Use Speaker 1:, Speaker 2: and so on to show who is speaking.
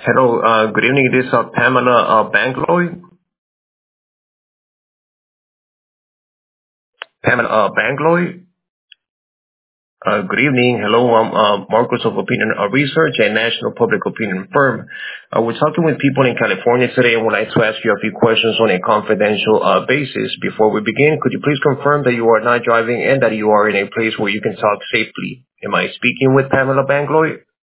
Speaker 1: Hello, good evening. This is Pamela Bangloy. Pamela Bangloy. Good evening. Hello, I'm Marcus of Opinion Research, a national public opinion firm. We're talking with people in California today and would like to ask you a few questions on a confidential basis. Before we begin, could you please confirm that you are not driving and that you are in a place where you can talk safely? Am I speaking with Pamela Bangloy?